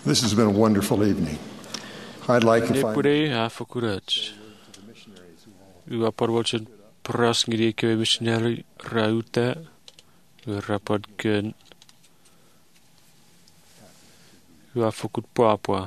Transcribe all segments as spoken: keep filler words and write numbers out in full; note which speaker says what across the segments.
Speaker 1: This has been a wonderful evening. I'd like if I
Speaker 2: Nepure a fakurat. U aparwatchin pras ngiri ke missionary rauta. U rapad ken. U afakut papa.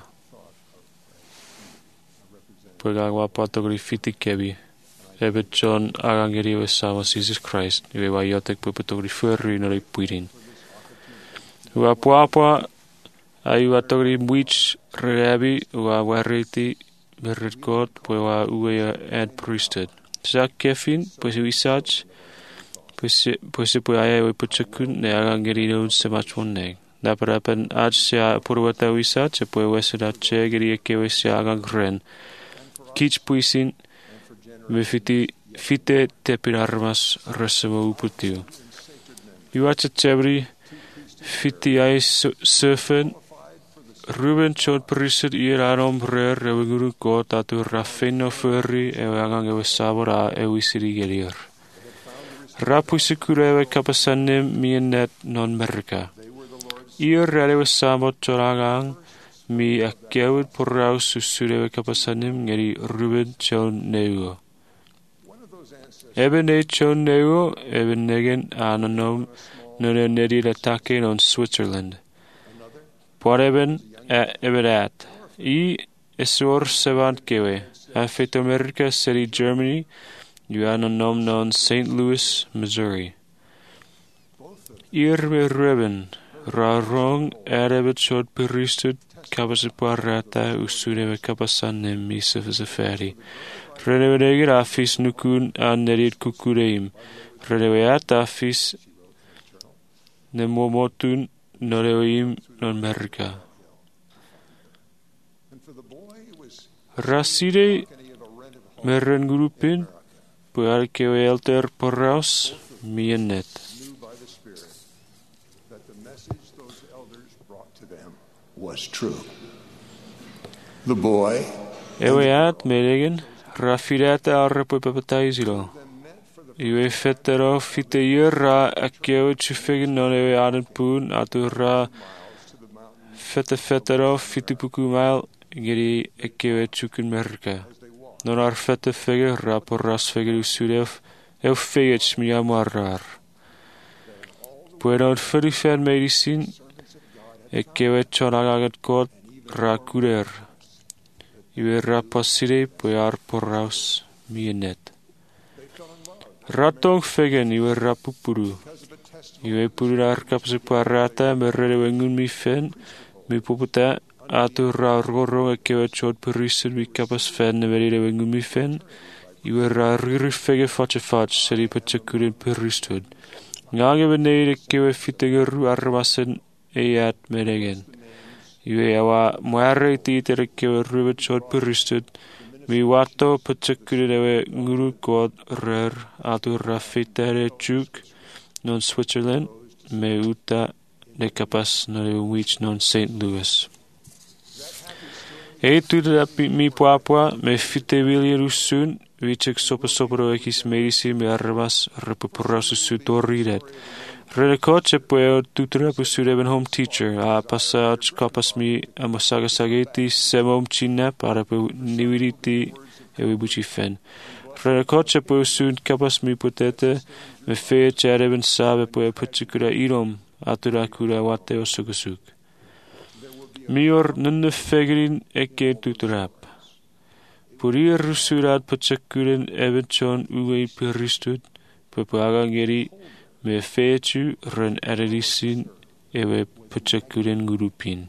Speaker 2: Pegang wapa togri fiti kebi. Ebe John agangeri we sama Jesus Christ. U wa yotek pupetogri furri nori puirin. U apapa ai wa togri mwich reabi wa wariti merit God po wa uwe ad priesthood. Sa kefin po si wisach po si po si po ai we puchakun ne agangeri no semachon ne. Daparapan ad sia purwata wisach po wesada chegeri ke we sia agangren. Kich puisin me fiti fite tepirarmas resemo uputiu. Iwacha chebri fiti ai surfen Ruben chod priset ir arom brer e guru ko tatu rafeno furri e agang e sabora e wisiri gelir. Rapu sikure e kapasanem mienet non merka. Ir rele samot choragang mi akewit porau susure e kapasanem ngeri Ruben chod neuo. Eben e chod neuo eben negen anonom none nedi latake non Switzerland. Poreben Everat. I esor sevant kewe. Afet America City, Germany. Yuanonom non Saint Louis, Missouri. Ir me reben. Rarong erebet short peristud. Kapasiparata usudeve kapasanem misafisafari. Renevenegir afis nukun anerit kukureim. Reneveat afis nemomotun noreoim non merka. Raside meren grupin puar kewe elter poraus mienet.
Speaker 1: was true. The boy
Speaker 2: Eweat melegen rafidat arrepo papataisilo. Iwe fetero fite yura akeo chufegen non ewe aden poon atura fete fetero fite pukumail geri ekewe chukun merka. Non ar fete fege rapor ras fege usudef eu fegech mi amarar. Puedo feri fer medicin ekewe chonagagat kot rakurer. Iwe rapasire puar poraus mienet. Ratong fegen iwe rapupuru. Iwe purar kapse parata merere wengun mi fen mi poputa atu rargoro ekewe chod perisin mi kapas fen merere wengun mi fen. Iwe rariri fege fache fach seri pachakurin peristud. Ngage benede ekewe fitegeru armasen eyat meregen. Iwe awa muare tiiter ekewe ruwe chod peristud. Mi wato pachakurin ewe nguru god rer atu rafitere chuk non Switzerland me uta ne kapas no de wich non Saint Louis. E tu da mi papua me fite willi rusun wichek sopa sopro ekis medisi me armas repoprasu sutoriret. Renekoche pueo tutora pusudeben home teacher a passage kapas mi amosaga sageti semom china para pu niwiriti ewe buchi fen. Renekoche pueo sun kapas mi potete me fe chereben sabe pueo puchikura irom atura kura wate osugusuk. Mior nunne fegerin eke tutorap. Purir rusurat puchakuren evenchon uwe peristud pupuagangeri me fechu ren eredisin ewe puchakuren grupin.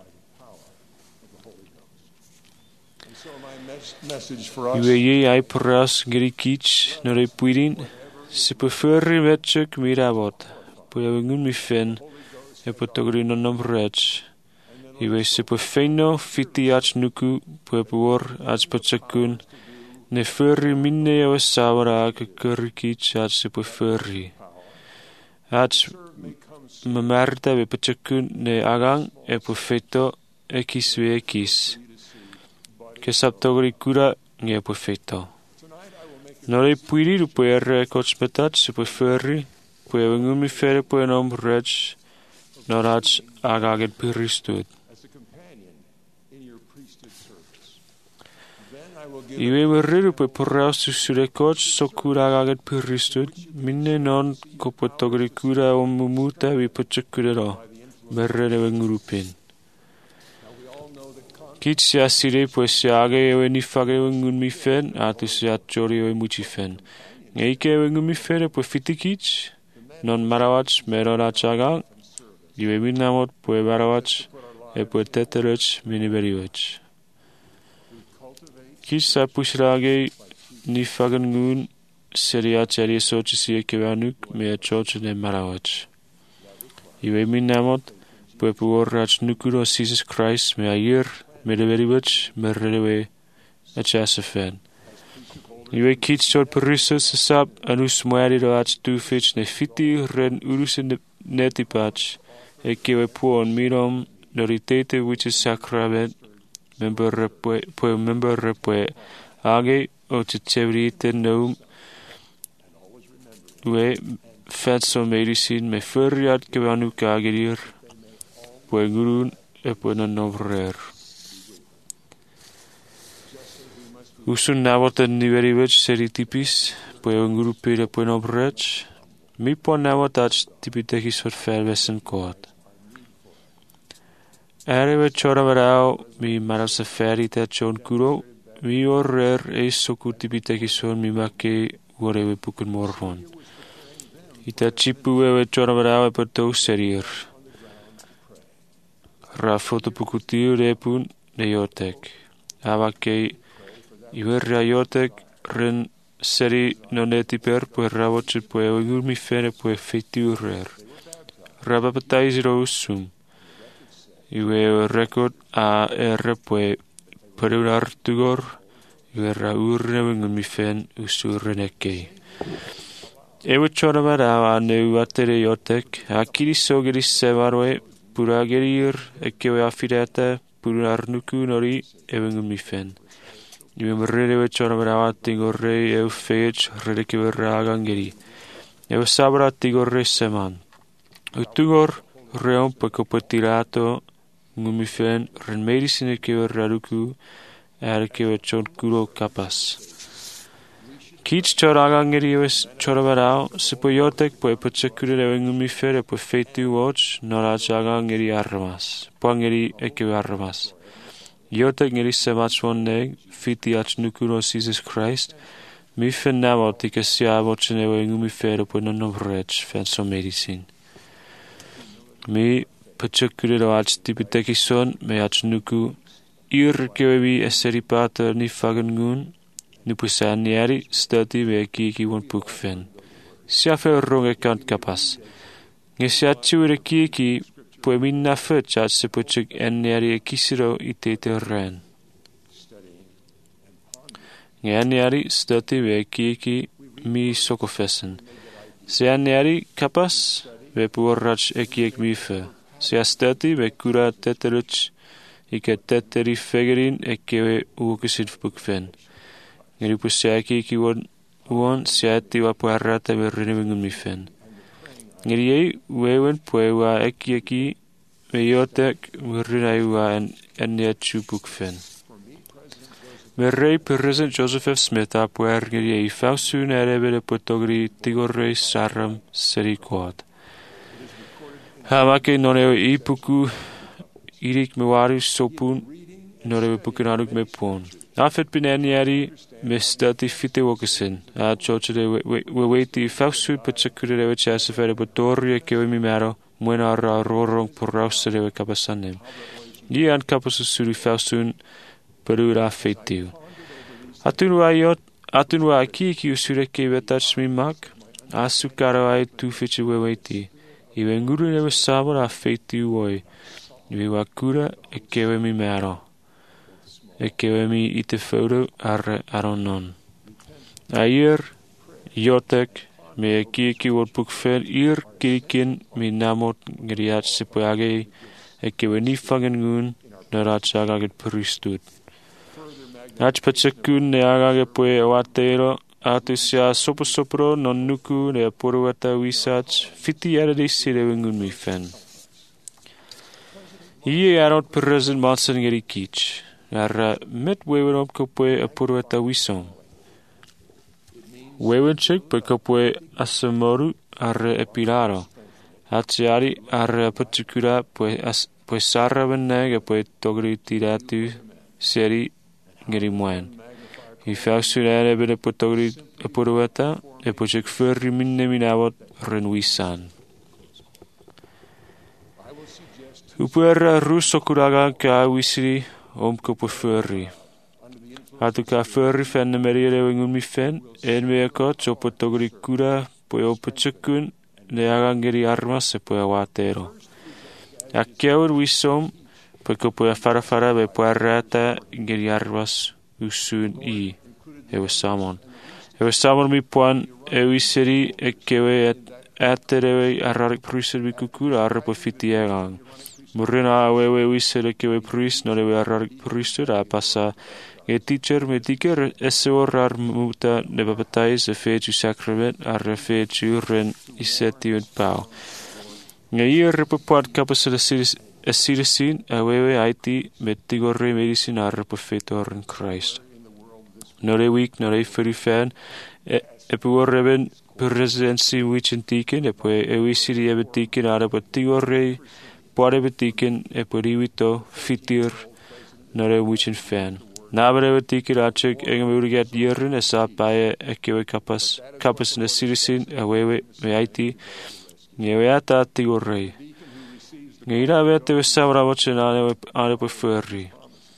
Speaker 2: Iwe ye ai pras geri kich nore puirin se pufurri metchuk mirabot puawengun mi fen e potogrin onom rech. Iwe se pufeno fiti ach nuku puepuor ach puchakun ne furri minne ewe sawara kakuri kich ach se pufurri. Ach mamarta we puchakun ne agang e pufeto ekis we ekis. Kesaptogri kura nge pufeto. Nore puiri du puer kochpetat se pufurri puewengun mi fere puenom rech norach agaget peristud. Iwe merriru pe porraus susurekot sokura gaget piristud, minne non kopotogri kura omumuta vi pachakura, merrere wengurupin. Kit se asire pues se age ewe ni fage wengun mi fen, atu se atjori ewe muchi fen. Ngeike wengun mi fere pues fitikich, non marawach merona chagang, iwe minamot pues marawach, e pues teterech miniberiwech. Kit sa pusrage ni fagen gun, seria cheri sochi si ekevanuk, me a choche ne marawach. Iwe minamot, pues puorrach nukuro Jesus Christ, me a year, me de very much, me redewe a chasafen. Iwe kit short perisus sap, anus moari roach two fitch ne fiti ren urus in the netipach, ekewe puon mirom, noritete which is sacrament, member repue, pue member repue, age, o chichevrite noum, we fatso medicine, me furriat kevanu kagerir, pue gurun, e pue non novrer. Usun nawat en niverivech seritipis, pue un grupi de pue nobrech, mi po nawat ach tipitekis for fervesen koat. Ereve choravarao mi maras ferite chon kuro, mi orrer eis soku tipitekis on mi make ureve puken morhon. Ita chipu eve choravarao e pato serir. Ra foto pukutiu repun ne yotek. Avake Iwerra jotek ren seri noneti per pue ravoce pue oigur mi fere pue feitiurer. Rabapatais rosum. Iwe record a erre pue perurar tugor. Iwerra urne wengun mi fen usurrenekei. Ewe chora varava neu atere jotek. Akiri sogeris sevarwe puragerir ekewe afirete purar nuku nori ewengun mi fen. Iwe merrewe chora brava tigorre eu fech redeke verraga ngeri. Eu sabra tigorre seman. Utugor reon pekopetirato ngumifen ren medicine ke verraruku erke vechon kuro kapas. Kich choraga ngeri eu chora brava sepoyotek po pechekure eu ngumifer po fetu watch nora chaga ngeri armas. Pangeri eke armas. Jotek ngeri semachwon neg, fiti ach nukuro Jesus Christ, mi fen nawot ike sia vochene we ngumi fero po non novrech fen so medicine. Mi pachakure ro ach tipitekison me ach nuku ir kewebi eseri pater ni fagen gun, nupusan nieri stati we kiki won puk fen. Sia fe ronge kant kapas. Nge sia chiure kiki pue minna fëchat se pëçëk en njeri e kisiro I tete ren. Nge en njeri stëti ve kiki mi sokofesen. Se en njeri kapas ve puorrach e kiek mi fë. Se stëti ve kura teteruch I ke teteri fegerin e kewe uokisid pukfen. Ngeri pu se kiki won uon se ati wa puarrata ve rinivingun mi fen. Ngeri ei wewen puewa eki eki me jotek merinaiwa en enia chupuk fen. Me rei President Joseph F. Smith a puer ngeri ei fausun erebe de potogri tigorre saram seri quad. Hamake non eo ipuku irik me waru sopun norebe pukenaruk me pon. Afet bin enieri me stati fite wokesen. A choche de we weiti fausun pachakure de chasefere potorri e kewe mi mero. Muena ra rorong porrausere we kapasanem. Ni an kapasu suri fausun perura feitiu. Atun wa iot, atun wa aki ki usure ke vetach mi mak, asukara ai tu fiche we weiti. Iwe nguru newe sabora feitiu woi. Iwe wakura e kewe mi mero. E kewe mi ite fodo arre aronon. Aier, jotek, me ki ki word book fer ir kikin mi namot ngriat sepoage e ke weni fangen gun narat saga get pristut. Ach pachakun ne aga ge poe watero atusia sopo sopro non nuku ne porwata wisach fiti eredi sire wengun mi fen. Ie arot President Matsen ngeri kich. Ara met wewen op kopwe apurweta wisom. Wewen chik pe kopwe asamoru arre epilaro. Atiari arre patukura pe as pe sarra benega pe togri tiratu seri ngeri moen. I fausurere bede pe togri apurweta e pe chik furri minne minawot renwisan. Upuera rusokuraga ka wisri om kopwe furri. Atu ka furri fenne meriere wengun mi fen, en mea kot so pe togri kura pe ope chukun ne agangeri armas se pe awatero. Akkeur wisom pe kopwe farafara be pe arrata ngeri armas usun i ewe samon. Ewe samon mi puan e wiseri e kewe et aterewe arrarik pruser bi kukura arre pe fiti egang. Murina awewe wisere kewe prus no lewe arrarik pruser a pasa e teacher me tiker esor ar muta ne baptize e fetu sacrament ar fetu ren iseti et pau. Nge ir pe pod kapasa de citizen awewe aiti met tigorre medicine ar pe fetor in Christ. No le week no le furu fan e pe worreben per residency which in tiken e pe e wisiri e tiken ar pe tigorre pode betiken e pe riwito fitir no le which in fan. Nabre betikir achik engem urget yerin e sa pae e kewe kapas kapas na citizen awewe me aiti ngewe ata tigorrei. Ngeira vete we sabra voce ane ane pe furri.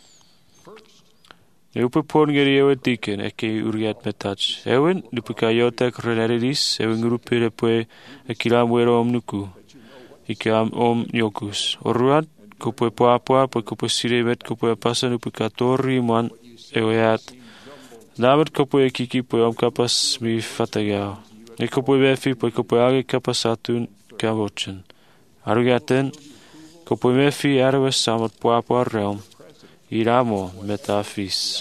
Speaker 2: Neupe pon ngeri ewe tiken e ke urget me touch. Ewen lupe ka yotek reneridis ewen grupe le pe e kilam wero om nuku. Ike am om yokus. Oruat kopo poa-poa po kopo siremet kopo pasan upu katori man eweat. Namet kopo e kiki po am kapas mi fatagao. E kopo befi po kopo age kapas atun kavochen. Arugaten kopo mefi arwe samat poa-poa realm. Iramo metafis.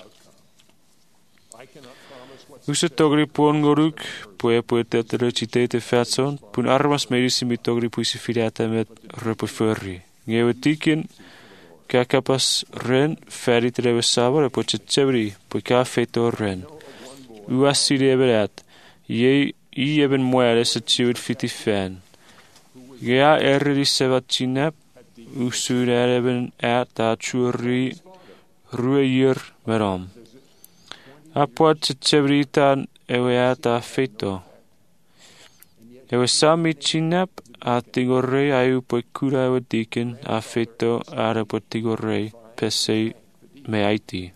Speaker 2: Usa togri pon goruk po e po tetere citete fatson pun armas medisi mi togri puisi filiata met repo furri. Ngewe tiken ka kapas ren ferry trewe sabar e po chebri po ka feto ren. Uasi leberat. Ye i eben moere se chiwit fiti fan. Gea erri sevat chinap usur eben at ta churi rueir merom. Apot chebri tan ewe ata feto. Ewe sami chinap a tigorrei aiu po kura ewe diken a feto are po tigorrei pesei me aiti.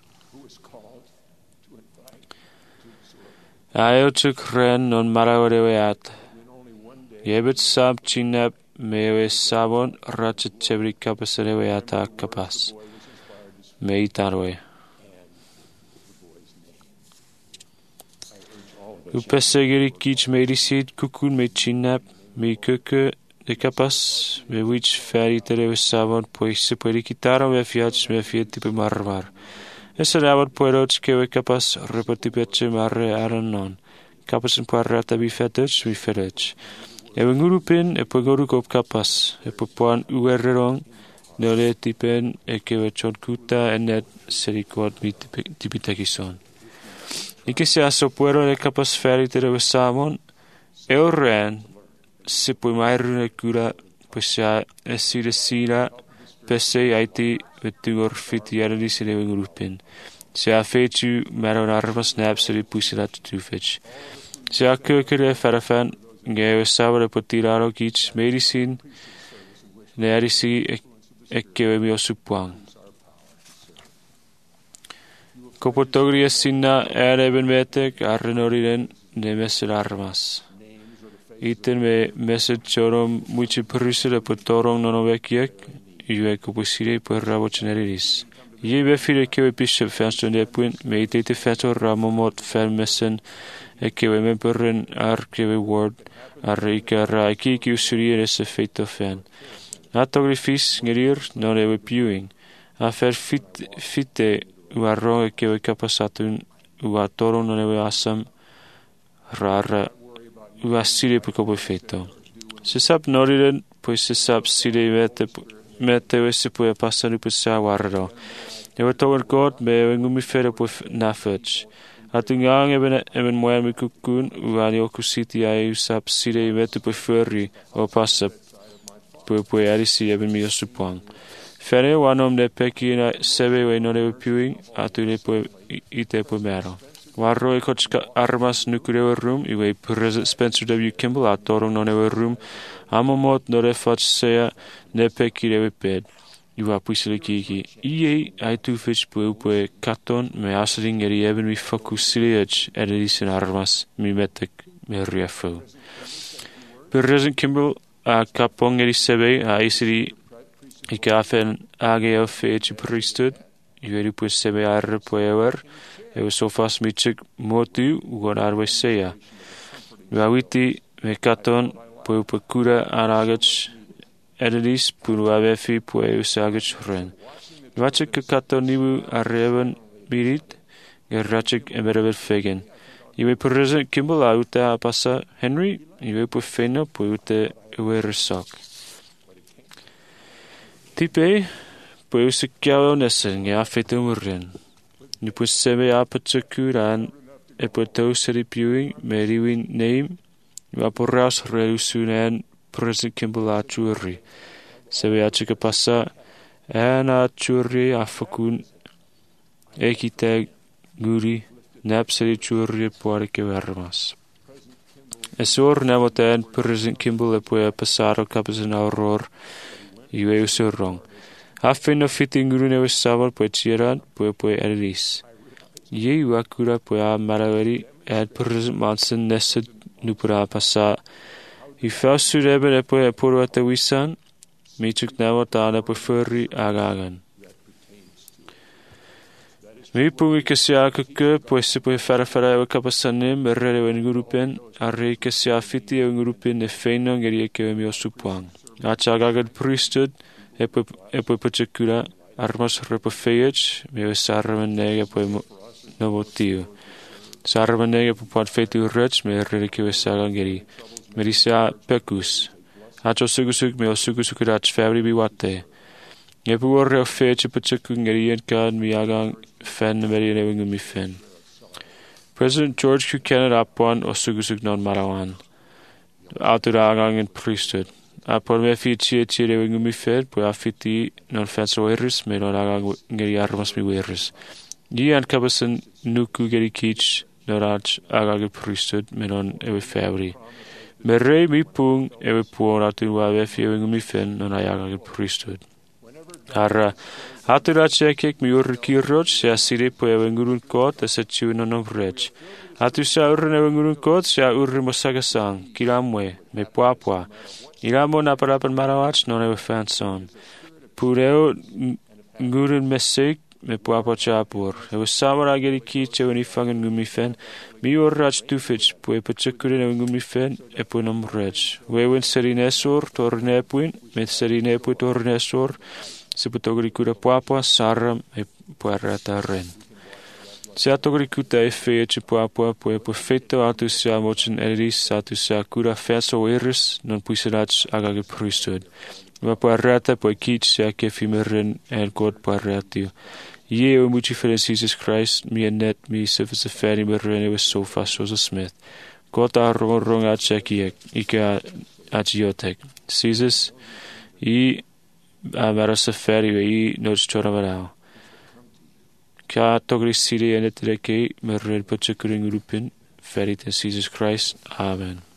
Speaker 2: Aio chuk ren non marawar ewe at. Yebet sab chinap me ewe sabon rachet chebri kapas ewe ata kapas. Me itarwe. Upesegeri kich medisit kukun me chinap me kuku de kapas me which ferry tere savon pues se puede quitar me fiat me fiat tipo marvar. Esa rabat pueroch que we kapas repetipeche marre aranon. Kapas en puarrata bi fetch mi ferech. E ngurupin e pogoru kop kapas e popan uerrong no le tipen e que we chonkuta enet serikot mi tipitakison. Ike se asopuero e kapas ferry tere samon e orren se poi mai rune cura possa essere sira pesse aiti vetur fiti erdi se le grupin. Se a fetu maron armas snaps se pusila tu fetch. Se a kökere farafan ge sabre potiraro kich medicine ne arisi e che mi osupuan. Kopotogri sinna ereben vetek arrenoriren ne mesel armas. Iten me message chorom muiche prusele potorong nono vekiek iue koposire per ravoceneris. Ie befire kewe bishop faston de punt me itete fator ramomot fermessen e kewe memperren ar kewe word arreika raiki ki usuriere se feito fan. Atogrifis ngerir non ewe piuing. Afer fit fite uarro e kewe kapasatun uatorong non ewe asam rara ua sire pe kopo feto. Se sap noriren, pues se sap sire mete mete we se puede pasar pe sa warro. Ewe togen God me ewe ngumi fere po nafech. Atu ngang eben eben moer mi kukun uani oku siti ai usap sire i metu po furri o pasap po po arisi eben mi osupang. Fere wanom ne peki na sebe we no ne piuing atu ne po ite po mero. Warro e kochka armas nukurewe room iwe President Spencer W. Kimball atorong no newe room amomot no re fach sea ne peki rewe bed. Iwa puisele kiki. Iei ai tu fish po upo katon me asering eri eben mi foku siliaj edis in armas mi metek me riafo. President Kimball a kapong eri sebe a isiri I kafen age of feichi priesthood. Iwe po sebe arre po ewer. E was so fast mi chik motu ugon arwe seya. Wawiti me katon po upa kura aragach edidis punu avefi po e usagach ren. Wachik ke katon niwu arreven mirit e rachik emerevet fegen. Iwe President Kimball a ute a pasa Henry, iwe po feno po ute uwe resak. Tipe po usik kiao nesen nge afete umurren. Nu po sebe a patsakuran e po tauseri piuing me riwin neim nu a po raus reusunen President Kimball a churri. Sebe a chika pasa e na churri a fakun e kite guri napseri churri po arike vermas. E sor nemoten President Kimball e po e pasaro kapasan auror iwe usurrong. Hafen no fitting guru ne savar po chiran po po eris. Ye wakura po a maraveri ad President Manson nesed nupura pasa. I first should ever po e poro at wisan. Me chuk never tana po furry agagan. Me pungi kasia kuke po se po fara fara e kapasanim berre wen grupen arre kasia fiti e grupen ne feino ngeri ke mi osupuang. Achagagan priesthood epo epo pachakura armas repofeich me sarman nega po no motivo. Sarman nega po pat fetu rich me relike sagangeri. Merisa pekus. Acho sugusuk me osugusukrat fabri biwate. Epo orre feich pachakungeri en kan mi agang fen meri neving mi fen. President George Buchanan upon osugusuk non marawan. Autura agang in priesthood. A por me fichi e chire wengu mi fer, po a fiti non fenso eris, me non aga ngeri armas mi weris. Yi an kabasan nuku geri kich, non ach aga priesthood, me non ewe fabri. Me rei mi pung ewe puon atu wa vefi wengu mi fen, non aga priesthood. Arra, atu ra chekek mi ur kirroj, se asire po ewe ngurun kot, esa chiu non of rech. Atu sa urre ewe ngurun kot, se a urre mosagasang, kiramwe, me pua pua. Iramo na parapan marawach non ewe fanson. Pureo ngurun mesek me puapa chapur. Ewe samara geri kiche weni fangen ngumi fen. Mi orrach tufich po e pachakurin ewe ngumi fen e po nom rech. Wewen serinesor tornepuin me serinepu tornesor. Se potogri kura puapa saram e puarata ren. Se atogri kuta e fea ci puapua po e po feto atu se a mochin eris atu se a kura feso eris non puiserach agage priesthood. Ma po arrata po e kich se a kefi merin en god po arratio. Ie o muchi fere Jesus Christ mi e net mi se fes a feri merin e was so fast Joseph Smith. God a rong rong a cheki e ika a geotek. Jesus i a marasa feri e i noj chora varao. Ka togri siri enetreke merrel pachakuring rupin ferit in Jesus Christ. Amen.